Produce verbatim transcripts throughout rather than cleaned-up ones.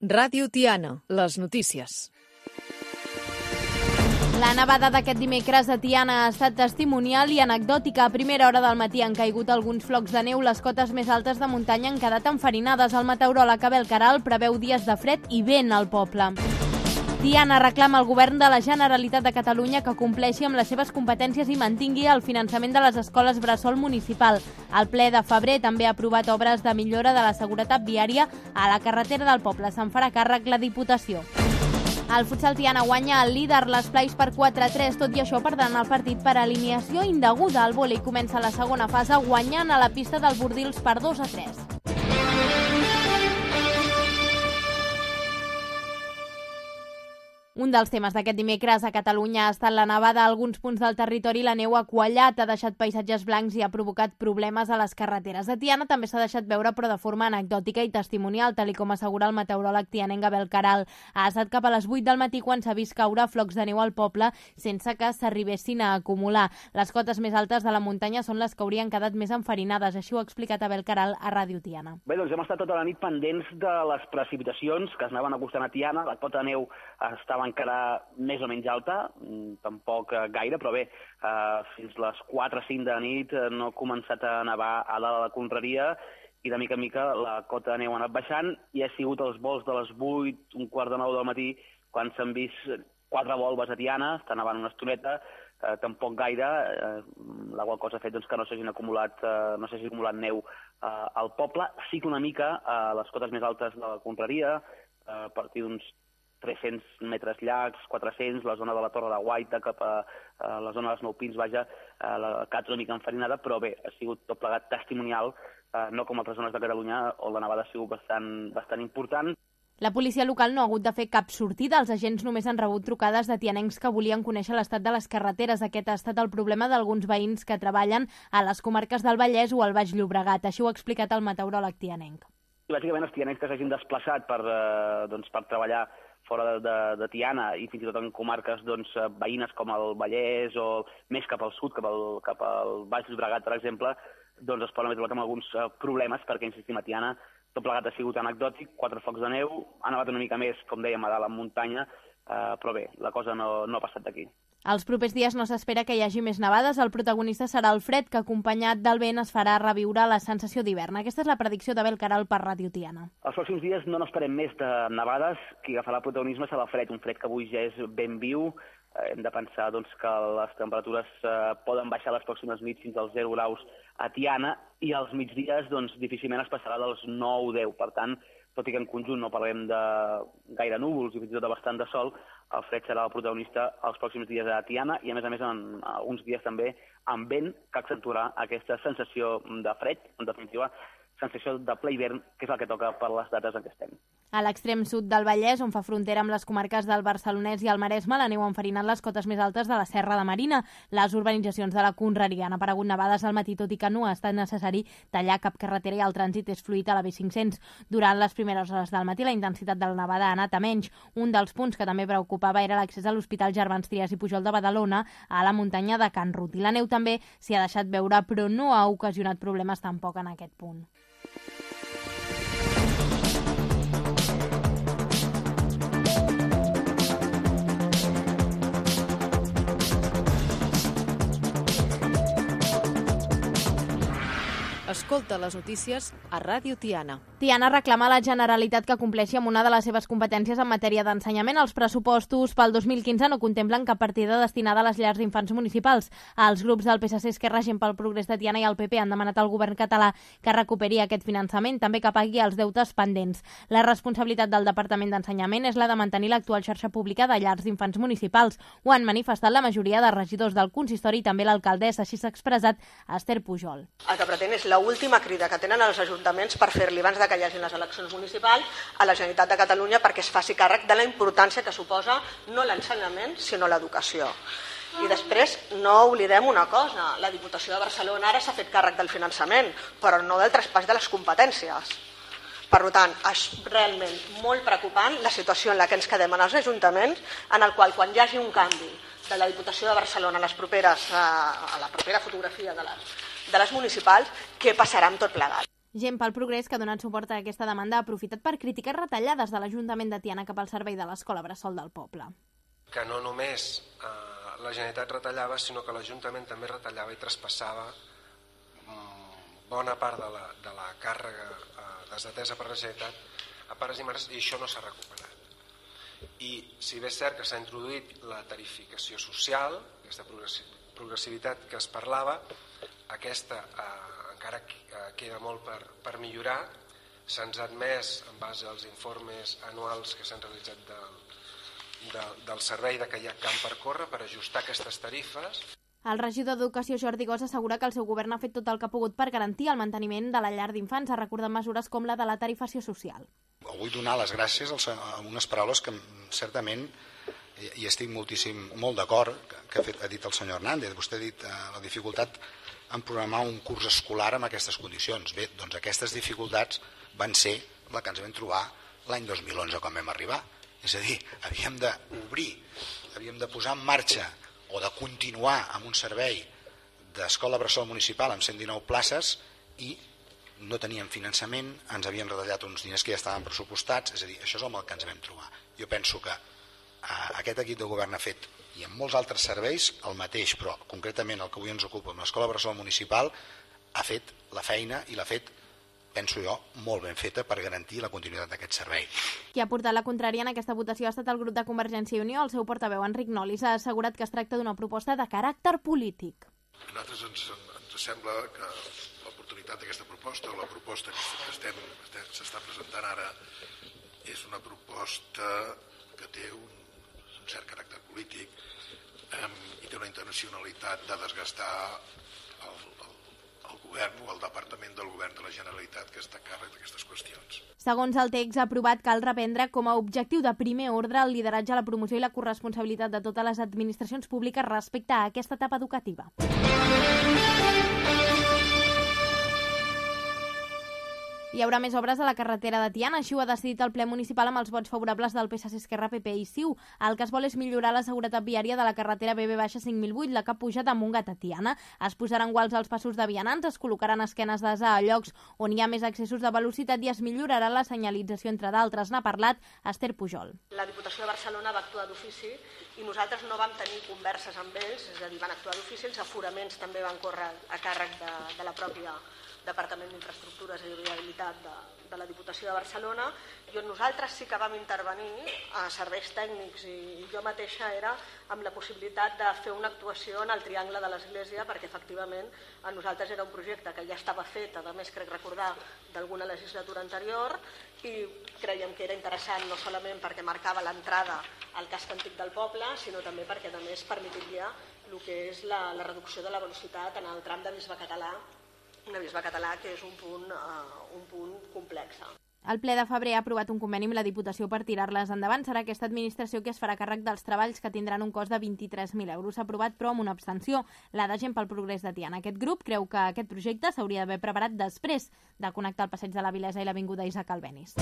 Ràdio Tiana, les notícies. La nevada d'aquest dimecres a Tiana ha estat testimonial i anecdòtica. A primera hora del matí han caigut alguns flocs de neu. Les cotes més altes de muntanya han quedat enfarinades. El meteoròleg Abel Caral preveu dies de fred i vent al poble. Tiana reclama al govern de la Generalitat de Catalunya que compleixi amb les seves competències i mantingui el finançament de les escoles bressol municipal. El ple de febrer també ha aprovat obres de millora de la seguretat viària a la carretera del poble. Se'n farà càrrec la Diputació. El futsal Tiana guanya el líder l'Esplais per quatre a tres, tot i això perdran el partit per alineació indeguda. El vòlei comença la segona fase guanyant a la pista del Bordils per dos a tres. Un dels temes d'aquest dimecres a Catalunya ha estat la nevada. A alguns punts del territori la neu ha quallat, ha deixat paisatges blancs i ha provocat problemes a les carreteres. A Tiana també s'ha deixat veure, però de forma anecdòtica i testimonial, tal i com assegura el meteoròleg tianenc Abel Caral. Ha estat cap a les vuit del matí quan s'ha vist caure flocs de neu al poble sense que s'arribessin a acumular. Les cotes més altes de la muntanya són les que haurien quedat més enfarinades. Així ho ha explicat Abel Caral a Ràdio Tiana. Bé, doncs hem estat tota la nit pendents de les precipitacions que es anaven acostant a Tiana. La cota de neu estava encara més o menys alta, tampoc gaire, però bé, eh, fins les quatre o cinc de la nit no ha començat a nevar a dalt de la Conreria i de mica en mica la cota de neu ha anat baixant i ha sigut els vols de les vuit, un quart de nou del matí, quan s'han vist quatre volves a Tiana, està nevant una estoneta, eh, tampoc gaire, eh, la qual cosa ha fet doncs, que no s'hagin acumulat, eh, no s'hagi acumulat neu eh, al poble. Sí que una mica a les cotes més altes de la Conreria, eh, a partir d'uns tres-cents metres llargs, quatre-cents, la zona de la Torre de Guaita, cap a, a la zona dels Nou Pins, vaja, a la cat una mica enfarinada, però bé, ha sigut tot plegat testimonial, eh, no com altres zones de Catalunya, on la nevada ha sigut bastant, bastant important. La policia local no ha hagut de fer cap sortida. Els agents només han rebut trucades de tianencs que volien conèixer l'estat de les carreteres. Aquest ha estat el problema d'alguns veïns que treballen a les comarques del Vallès o al Baix Llobregat. Així ho ha explicat el meteoròleg tianenc. I bàsicament els tianencs que s'hagin desplaçat per, eh, doncs, per treballar fora de, de, de Tiana i fins i tot en comarques doncs, veïnes com el Vallès o més cap al sud, cap al, cap al Baix Llobregat, per exemple, doncs es poden haver trobat amb alguns uh, problemes perquè, insistim, a Tiana tot plegat ha sigut anecdòtic, quatre focs de neu, ha nevat una mica més, com dèiem, a dalt en muntanya, uh, però bé, la cosa no, no ha passat d'aquí. Els propers dies no s'espera que hi hagi més nevades. El protagonista serà el fred, que acompanyat del vent es farà reviure la sensació d'hivern. Aquesta és la predicció d'Abel Caral per Ràdio Tiana. Els pròxims dies no n'esperem més de nevades. Qui agafarà el protagonisme serà el fred, un fred que avui ja és ben viu. Eh, hem de pensar doncs, que les temperatures eh, poden baixar les pròximes nits fins als zero graus a Tiana i als migdies doncs, difícilment es passarà dels nou a deu. Per tant, tot i que en conjunt no parlem de gaire núvols i fins i tot de bastant de sol, el fred serà el protagonista els pròxims dies a Tiana i, a més a més, en alguns dies també amb vent que accentuarà aquesta sensació de fred, en definitiva, sensació de ple hivern, que és el que toca per les dates en què estem. A l'extrem sud del Vallès, on fa frontera amb les comarques del Barcelonès i el Maresme, la neu ha enfarinat les cotes més altes de la Serra de Marina. Les urbanitzacions de la Conreria han aparegut nevades al matí, tot i que no ha estat necessari tallar cap carretera i el trànsit és fluid a la B cinc-cents. Durant les primeres hores del matí, la intensitat de la nevada ha anat a menys. Un dels punts que també preocupava era l'accés a l'Hospital Gervans Trias i Pujol de Badalona, a la muntanya de Can Rut. I la neu també s'hi ha deixat veure, però no ha ocasionat problemes tampoc en aquest punt. Escolta les notícies a Ràdio Tiana. Tiana reclama a la Generalitat que compleixi amb una de les seves competències en matèria d'ensenyament. Els pressupostos pel dos mil quinze no contemplen cap partida destinada a les llars d'infants municipals. Els grups del P S C, Esquerra, Gent pel Progrés de Tiana i el P P han demanat al govern català que recuperi aquest finançament, també que pagui els deutes pendents. La responsabilitat del Departament d'Ensenyament és la de mantenir l'actual xarxa pública de llars d'infants municipals. Ho han manifestat la majoria de regidors del consistori i també l'alcaldessa, així s'ha expressat Esther Pujol. El que pretén és la última crida que tenen els ajuntaments per fer-li abans de que hi hagin les eleccions municipals a la Generalitat de Catalunya perquè es faci càrrec de la importància que suposa no l'ensenyament sinó l'educació. I després no oblidem una cosa, la Diputació de Barcelona ara s'ha fet càrrec del finançament, però no del traspàs de les competències. Per tant, és realment molt preocupant la situació en la que ens quedem en els ajuntaments, en el qual quan hi hagi un canvi de la Diputació de Barcelona a, les properes, a la propera fotografia de les, de les municipals, què passarà amb tot plegat. Gent pel Progrés, que ha donat suport a aquesta demanda, ha aprofitat per criticar retallades de l'Ajuntament de Tiana cap al servei de l'Escola Bressol del Poble. Que no només eh, la Generalitat retallava, sinó que l'Ajuntament també retallava i traspassava mm, bona part de la, de la càrrega eh, desatesa per la Generalitat a pares i mares, i això no s'ha recuperat. I si bé és cert que s'ha introduït la tarificació social, aquesta progressivitat que es parlava, aquesta eh, encara queda molt per, per millorar. Se'ns ha admès, en base als informes anuals que s'han realitzat del, de, del servei, de que hi ha camp per córrer per ajustar aquestes tarifes. El regidor d'Educació, Jordi Gós, assegura que el seu govern ha fet tot el que ha pogut per garantir el manteniment de la llar d'infants. Ha recordat mesures com la de la tarifació social. Vull donar les gràcies a unes paraules que certament hi estic moltíssim, molt d'acord, que ha, fet, ha dit el senyor Hernández. Vostè ha dit eh, la dificultat en programar un curs escolar amb aquestes condicions. Bé, doncs aquestes dificultats van ser la que ens vam trobar l'any dos mil onze quan vam arribar. És a dir, havíem d'obrir, havíem de posar en marxa o de continuar amb un servei d'escola bressol municipal amb cent dinou places i no teníem finançament, ens havien retallat uns diners que ja estaven pressupostats, és a dir, això és amb el que ens vam trobar. Jo penso que eh, aquest equip de govern ha fet, i en molts altres serveis, el mateix, però concretament el que avui ens ocupa amb l'Escola Bressol Municipal, ha fet la feina i l'ha fet, penso jo, molt ben feta per garantir la continuïtat d'aquest servei. Qui ha portat la contrària en aquesta votació ha estat el grup de Convergència i Unió. El seu portaveu, Enric Nolis, ha assegurat que es tracta d'una proposta de caràcter polític. A nosaltres ens, ens sembla que l'oportunitat d'aquesta proposta, o la proposta que estem, s'està presentant ara, és una proposta que té un, un cert caràcter polític eh, i té una intencionalitat de desgastar el, el, el govern o el departament del govern de la Generalitat que està a càrrec d'aquestes qüestions. Segons el text aprovat, cal reprendre com a objectiu de primer ordre el lideratge, la promoció i la corresponsabilitat de totes les administracions públiques respecte a aquesta etapa educativa. Hi haurà més obres a la carretera de Tiana, així ho ha decidit el ple municipal amb els vots favorables del P S C, Esquerra, P P i C I U. El que es vol és millorar la seguretat viària de la carretera B B cinc mil vuit, la que puja de Montgat a Tiana. Es posaran guals als passos de vianants, es col·locaran esquenes d'ase a llocs on hi ha més accessos de velocitat i es millorarà la senyalització, entre d'altres. N'ha parlat Esther Pujol. La Diputació de Barcelona va actuar d'ofici i nosaltres no vam tenir converses amb ells, és a dir, van actuar d'ofici, els aforaments també van córrer a càrrec de, de la pròpia Departament d'Infraestructures i Viabilitat de, de la Diputació de Barcelona, i on nosaltres sí que vam intervenir a serveis tècnics i jo mateixa era amb la possibilitat de fer una actuació en el Triangle de l'Església, perquè efectivament a nosaltres era un projecte que ja estava fet, a més crec recordar d'alguna legislatura anterior, i creiem que era interessant no solament perquè marcava l'entrada al casc antic del poble, sinó també perquè a més permetria el que és la, la reducció de la velocitat en el tram de Bisbe Català, una Bisbe Català que és un punt, uh, un punt complex. El ple de febrer ha aprovat un conveni amb la Diputació per tirar-les endavant. Serà aquesta administració que es farà càrrec dels treballs, que tindran un cost de vint-i-tres mil euros. S'ha aprovat, però amb una abstenció, la de Gent pel Progrés de Tiana. Aquest grup creu que aquest projecte s'hauria d'haver preparat després de connectar el passeig de la Vilesa i l'avinguda Isaac Albéniz.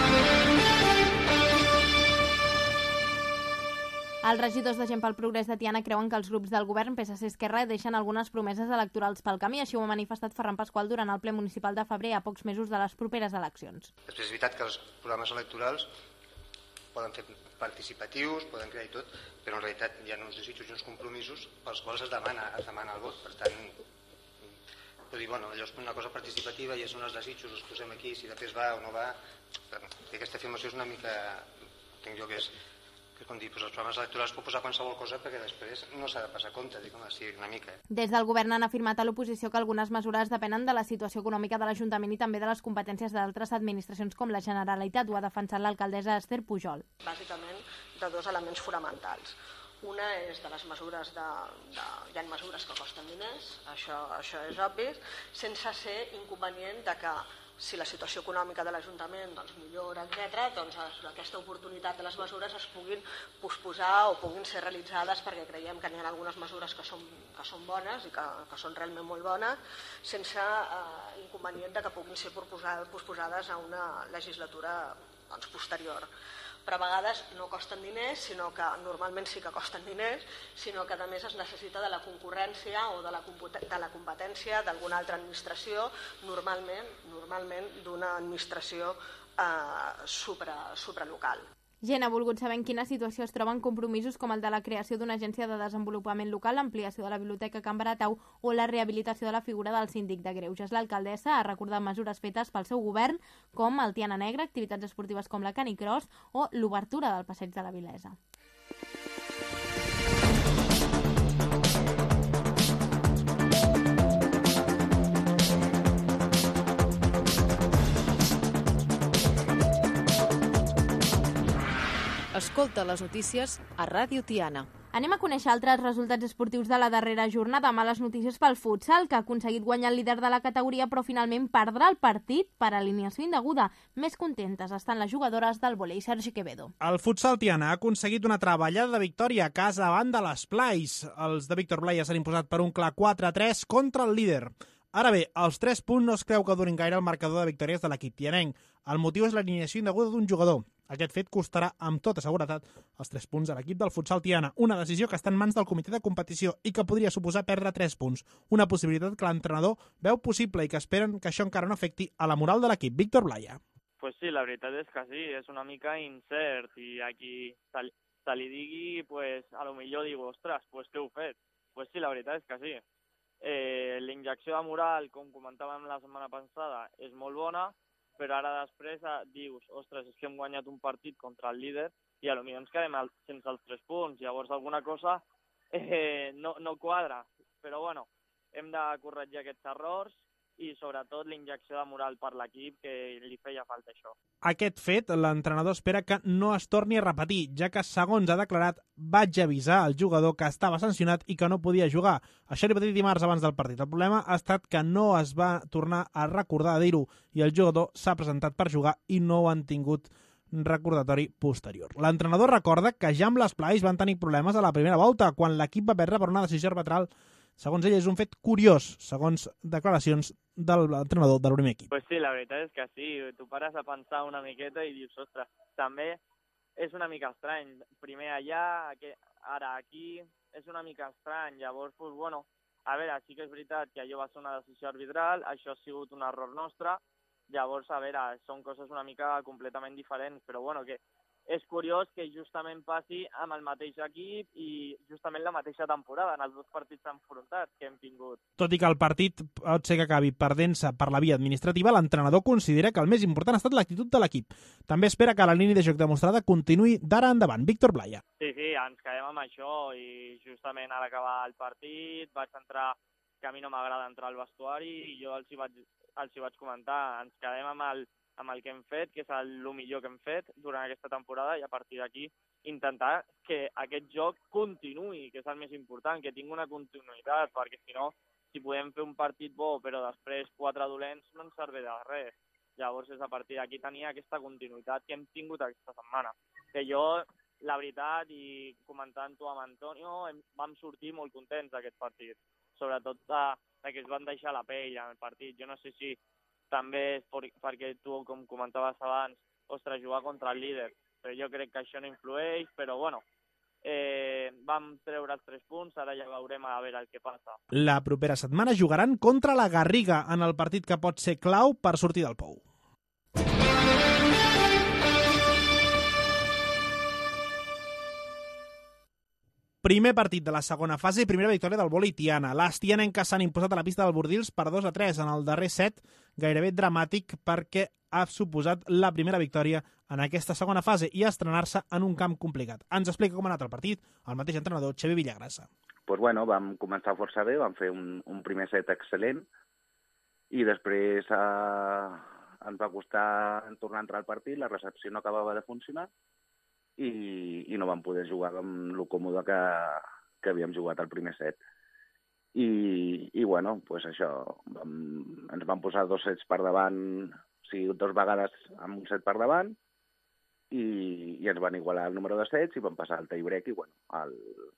Els regidors de Gent pel Progrés de Tiana creuen que els grups del govern P S C, Esquerra deixen algunes promeses electorals pel camí. Així ho ha manifestat Ferran Pasqual durant el ple municipal de febrer, a pocs mesos de les properes eleccions. És veritat que els programes electorals poden ser participatius, poden crear i tot, però en realitat hi ha uns desitjos i uns compromisos pels quals es demana, es demana el vot. Per tant, vull dir, bueno, allò és una cosa participativa i són els desitjos, els posem aquí, si després va o no va. Aquesta afirmació és una mica, entenc jo que és, que com dir, doncs els programes electorals pot posar qualsevol cosa perquè després no s'ha de passar compte, dic, home, sí, una mica. Des del govern han afirmat a l'oposició que algunes mesures depenen de la situació econòmica de l'Ajuntament i també de les competències d'altres administracions com la Generalitat. Ho ha defensat l'alcaldessa Esther Pujol. Bàsicament de dos elements fonamentals. Una és de les mesures, de, de, hi ha mesures que costen diners, això, això és obvi, sense ser inconvenient de que si la situació econòmica de l'Ajuntament doncs, millora, etcètera, doncs aquesta oportunitat de les mesures es puguin posposar o puguin ser realitzades, perquè creiem que n'hi ha algunes mesures que són, que són bones i que, que són realment molt bones, sense eh, inconvenient de que puguin ser posposades a una legislatura doncs, posterior. però a vegades no costen diners, sinó que normalment sí que costen diners, sinó que a més es necessita de la concurrència o de la, de la competència d'alguna altra administració, normalment, normalment d'una administració eh, supra, supralocal. Gent ha volgut saber en quina situació es troben compromisos com el de la creació d'una agència de desenvolupament local, l'ampliació de la Biblioteca Can Baratau o la rehabilitació de la figura del síndic de greuges. L'alcaldessa ha recordat mesures fetes pel seu govern, com el Tiana Negra, activitats esportives com la Canicross o l'obertura del Passeig de la Vilesa. Escolta les notícies a Ràdio Tiana. Anem a conèixer altres resultats esportius de la darrera jornada. Males notícies pel futsal, que ha aconseguit guanyar el líder de la categoria, però finalment perdrà el partit per alineació indeguda. Més contentes estan les jugadores del volei. Sergi Quevedo. El futsal Tiana ha aconseguit una treballada de victòria a casa davant de les Plais. Els de Víctor Blaya s'han imposat per un clar quatre a tres contra el líder. Ara bé, els tres punts no es creu que durin gaire el marcador de victòries de l'equip tianenc. El motiu és l'alineació indeguda d'un jugador. Aquest fet costarà amb tota seguretat els tres punts a l'equip del futsal Tiana, una decisió que està en mans del comitè de competició i que podria suposar perdre tres punts, una possibilitat que l'entrenador veu possible i que esperen que això encara no afecti a la moral de l'equip. Víctor Blaya. Pues sí, la veritat és que sí, és una mica incert i aquí se, se li digui, pues, a lo millor diu, ostres, pues què heu fet? Pues sí, la veritat és que sí. Eh, la injecció de moral, com comentàvem la setmana passada, és molt bona, però ara després dius, ostres, és que hem guanyat un partit contra el líder i potser ens quedem sense els tres punts. Llavors alguna cosa eh, no, no quadra. Però bueno, hem de corregir aquests errors i sobretot la injecció de moral per l'equip, que li feia falta això. Aquest fet, l'entrenador espera que no es torni a repetir, ja que, segons ha declarat, vaig avisar al jugador que estava sancionat i que no podia jugar. Això li va dir dimarts abans del partit. El problema ha estat que no es va tornar a recordar de dir-ho i el jugador s'ha presentat per jugar i no ho han tingut recordatori posterior. L'entrenador recorda que ja amb les Plais van tenir problemes a la primera volta, quan l'equip va perdre per una decisió arbitral. Segons ell, és un fet curiós, segons declaracions de l'entrenador del primer equip. Pues sí, la veritat és que sí. Tu pares a pensar una miqueta i dius, ostres, també és una mica estrany. Primer allà, ara aquí, és una mica estrany. Llavors, pues, bueno, a veure, sí que és veritat que allò va ser una decisió arbitral, això ha sigut un error nostre. Llavors, a veure, són coses una mica completament diferents, però bueno, que és curiós que justament passi amb el mateix equip i justament la mateixa temporada, en els dos partits enfrontats que hem tingut. Tot i que el partit pot ser que acabi perdent-se per la via administrativa, l'entrenador considera que el més important ha estat l'actitud de l'equip. També espera que la línia de joc demostrada continuï d'ara endavant. Víctor Blaya. Sí, sí, ens quedem amb això i justament a l'acabar el partit vaig entrar, que a mi no m'agrada entrar al vestuari i jo els hi vaig, els hi vaig comentar, ens quedem amb el amb el que hem fet, que és el, el millor que hem fet durant aquesta temporada, i a partir d'aquí intentar que aquest joc continuï, que és el més important, que tingui una continuïtat, perquè si no, si podem fer un partit bo, però després quatre dolents, no ens serveix de res. Llavors és a partir d'aquí tenir aquesta continuïtat que hem tingut aquesta setmana. Que jo, la veritat, i comentant-ho amb Antonio, hem, vam sortir molt contents d'aquest partit, sobretot de, de que es van deixar la pell en el partit. Jo no sé si també és perquè tu, com comentaves abans, ostres, jugar contra el líder, però jo crec que això no influeix, però bueno, eh, vam treure els tres punts, ara ja veurem a veure el que passa. La propera setmana jugaran contra la Garriga en el partit que pot ser clau per sortir del pou. Primer partit de la segona fase i primera victòria del volei Tiana. Les tianenques s'han imposat a la pista del Bordils per dos a tres en el darrer set, gairebé dramàtic perquè ha suposat la primera victòria en aquesta segona fase i estrenar-se en un camp complicat. Ens explica com ha anat el partit el mateix entrenador, Xavi Villagrasa. Pues bueno, vam començar força bé, vam fer un, un primer set excel·lent i després eh, ens va costar tornar a entrar al partit, la recepció no acabava de funcionar i, i no vam poder jugar amb el còmode que, que havíem jugat al primer set. I, i bueno, pues això, vam, ens van posar dos sets per davant, o sigui, dos vegades amb un set per davant, i, i ens van igualar el número de sets i vam passar al tie break i bueno, el,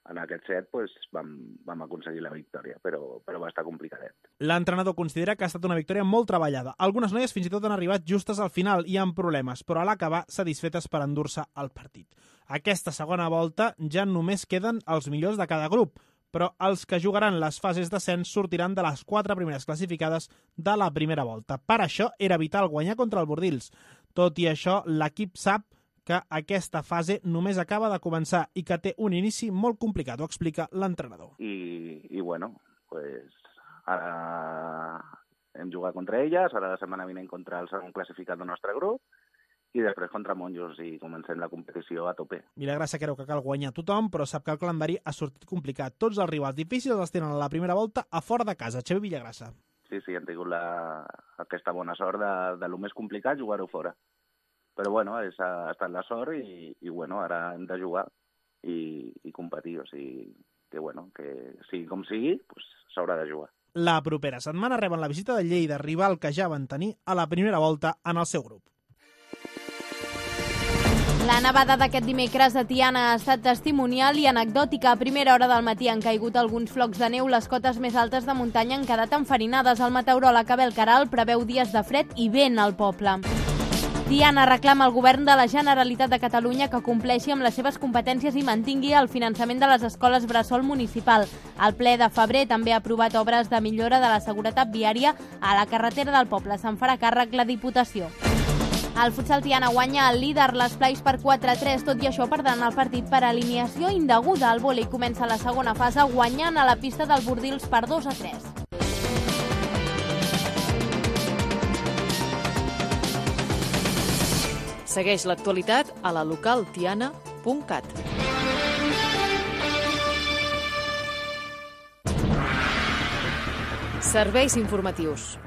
en aquest set pues, vam, vam aconseguir la victòria, però, però va estar complicadet. L'entrenador considera que ha estat una victòria molt treballada. Algunes noies fins i tot han arribat justes al final i amb problemes, però a l'acabar satisfetes per endur-se el partit. Aquesta segona volta ja només queden els millors de cada grup, però els que jugaran les fases d'ascens sortiran de les quatre primeres classificades de la primera volta. Per això era vital guanyar contra el Bordils. Tot i això, l'equip sap que aquesta fase només acaba de començar i que té un inici molt complicat, ho explica l'entrenador. I, i bueno, pues, ara hem jugat contra elles, ara la setmana vinent contra el segon classificat del nostre grup i després contra Monjos i comencem la competició a tope. Vilagrassa creu que cal guanyar tothom, però sap que el calendari ha sortit complicat. Tots els rivals difícils els tenen a la primera volta a fora de casa. Xavi Villagrassa. Sí, sí, hem tingut la, aquesta bona sort de, de lo més complicat, jugar-ho fora. Però bueno, és, ha estat la sort i, i bueno, ara hem de jugar i, i competir, o sigui que bueno, que sigui com sigui, pues, s'haurà de jugar. La propera setmana reben la visita de Lleida, rival que ja van tenir a la primera volta en el seu grup. La nevada d'aquest dimecres a Tiana ha estat testimonial i anecdòtica. A primera hora del matí han caigut alguns flocs de neu. Les cotes més altes de muntanya han quedat enfarinades. El meteoròleg Abel Caral preveu dies de fred i vent al poble. Tiana reclama al govern de la Generalitat de Catalunya que compleixi amb les seves competències i mantingui el finançament de les escoles bressol municipal. El ple de febrer també ha aprovat obres de millora de la seguretat viària a la carretera del poble. Se'n farà càrrec la Diputació. El futsal Tiana guanya el líder, l'Esplais per quatre a tres, tot i això perdran el partit per alineació indeguda. El vòlei comença la segona fase guanyant a la pista del Bordils per dos a tres. Segueix l'actualitat a la local tiana punt cat. Serveis informatius.